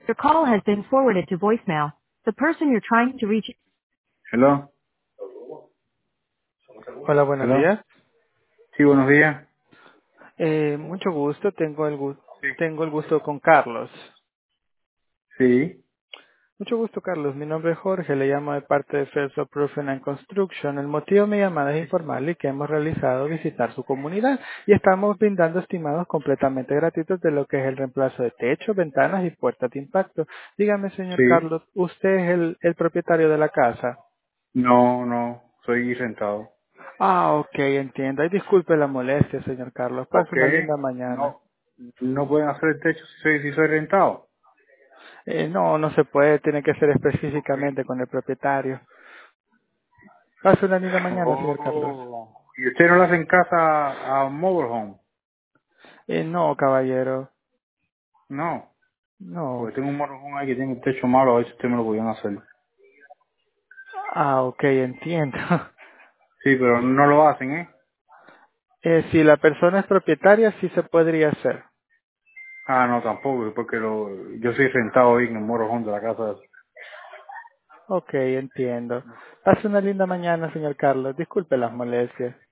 Your call has been forwarded to voicemail. The person you're trying to reach. Hello, Hola, buenos hello. días. Sí, buenos días. Mucho gusto. Sí. Tengo el gusto con Carlos. Sí, Mucho gusto, Carlos. Mi nombre es Jorge. Le llamo de parte de First of Roofing and Construction. El motivo de mi llamada es informarle que hemos realizado visitar su comunidad y estamos brindando estimados completamente gratuitos de lo que es el reemplazo de techo, ventanas y puertas de impacto. Dígame, señor sí. Carlos, ¿usted es el propietario de la casa? No, no, soy rentado. Ah, ok, entiendo. Y disculpe la molestia, señor Carlos. ¿Por Pase una qué? linda mañana. No, no pueden hacer el techo si soy rentado. No, no se puede, tiene que ser específicamente con el propietario. Pase una linda mañana, señor Carlos. Oh. ¿Y usted no le hace en casa a mobile home? No, caballero, No, no. porque tengo un mobile home ahí que tiene el techo malo, a ver si usted me lo podían hacer. Ah, ok, entiendo. Sí, pero no lo hacen, ¿eh? Si la persona es propietaria, sí se podría hacer. Ah, no, tampoco, porque yo soy rentado ahí en el mobile home de la casa. Ok, entiendo. Pase una linda mañana, señor Carlos. Disculpe las molestias.